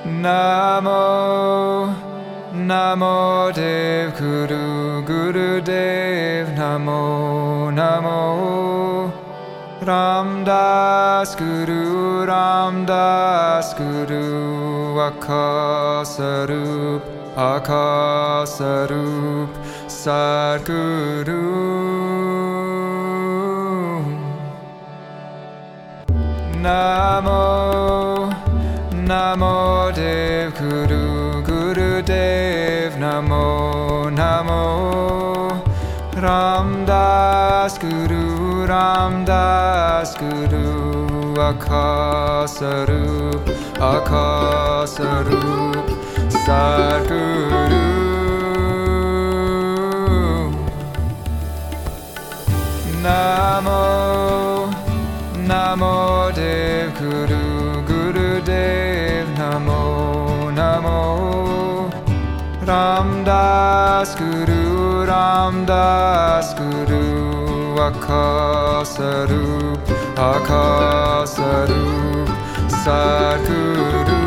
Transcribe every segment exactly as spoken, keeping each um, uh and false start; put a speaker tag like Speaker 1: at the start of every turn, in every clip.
Speaker 1: Namo, Namo Dev Guru, Guru Dev, Namo, Namo Ram Das Guru, Ram Das Guru, Akasarup, Akasarup, Sadguru. Namo, Namo Dev Guru, Guru Dev, Namo, Namo Ram Das Guru, Ram Das Guru, Akasarup, Akasarup, Sadguru. Namo, Namo Dev Guru, Guru Dev, Namo, Namo Ram Das Guru, Ram Das Guru, Akasarup, Akasarup, Sadguru.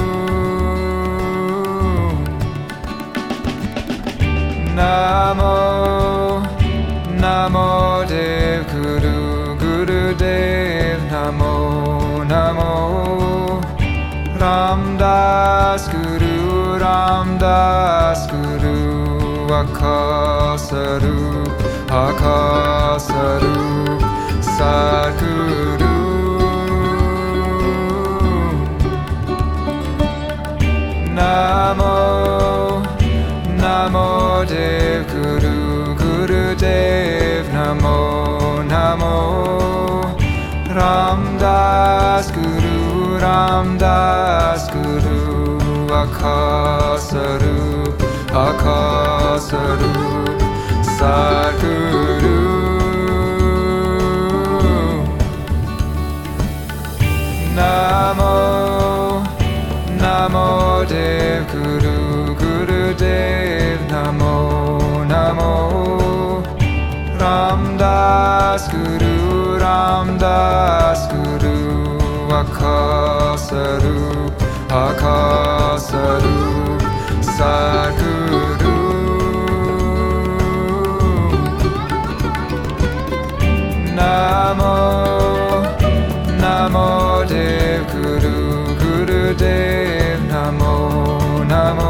Speaker 1: Namo, Namo Dev Guru, Guru Dev, Namo, Namo Ram Das Guru, Ram Das Guru, Akasarup, Akasarup, Sadguru. Namo, Namo Dev Guru, Guru Dev, Namo, Namo Ram Das Guru, Ram Das Guru, Akasarup, Akasarup, Sadguru. Namo, Namo Dev Guru, Guru Dev, Namo, Namo Ram Das Guru, Ram Das Guru, Akasarup, Akasarup, Sadguru. Namo, Namo Dev Guru, Guru Dev, Namo, Namo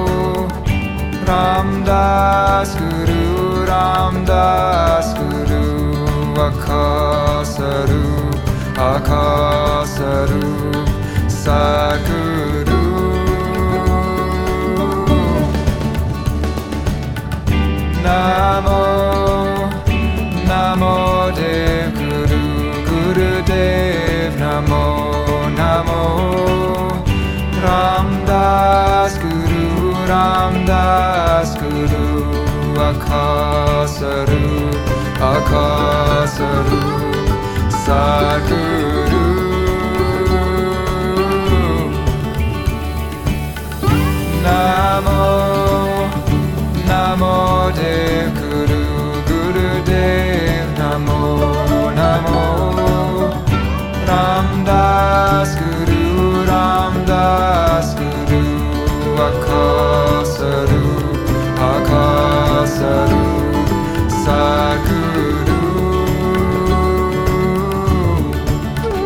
Speaker 1: Ram Das Guru, Ram Das Guru, Akasarup, Akasarup, Sadguru. Namo, Namo Dev Guru, Guru Dev, Namo, Namo Ram Das Guru, Ram Das Guru, Akasarup, Akasarup, Sadguru. Namo, Namo Dev Guru, Guru Dev, Namo, Namo Ram Das Guru, Ram Das Guru, Akasarup, Akasarup, Sadguru.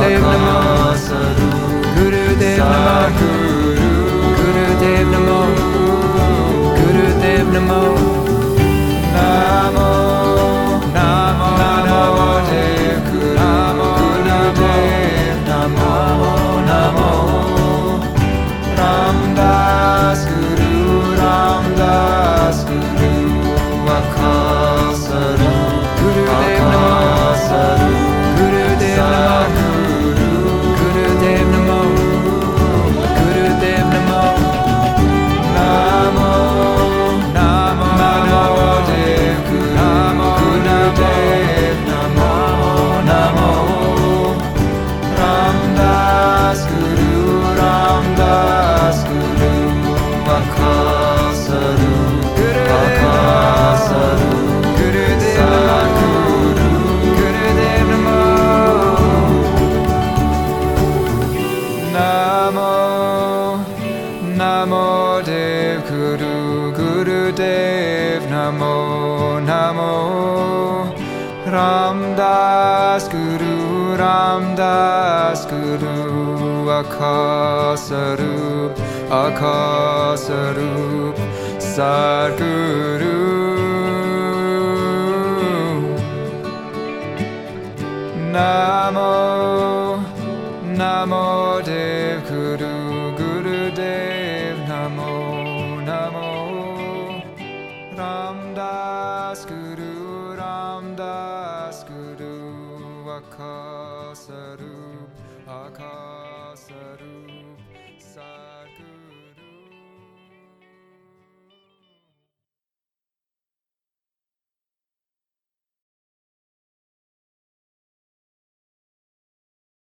Speaker 2: Gurudev Namo, Gurudev Namo, Gurudev Namo, Gurudev Namo,
Speaker 1: Namo, Namo, Namo Dev Guru, Namo, Gurudev, Namo, Namo, Ramdas Guru, Ramdas Guru, Akasaru,
Speaker 2: Gurudev Namo,
Speaker 1: Akasaru,
Speaker 2: Gurudev Namo, Gurudev Namo, Gurudev Namo,
Speaker 1: Namo, Namo, Namo Dev Guru, Namo, Gurudev, Namo, Namo, Ramdas Guru, Ramdas Guru, Akasaru, Akasaru,
Speaker 2: Gurudev Namo, Gurudev Namo,
Speaker 1: Namo, Namo Dev Guru, Gurudev, Namo, Namo, Ramdas Guru, Ramdas Guru, Akasarup, Akasarup, Sadguru. Namo, Namo Dev Guru, Gurudev, Namo, Namo, Ramdas Guru, Ramdas Guru, Akasarup, Akasarup, Sadguru.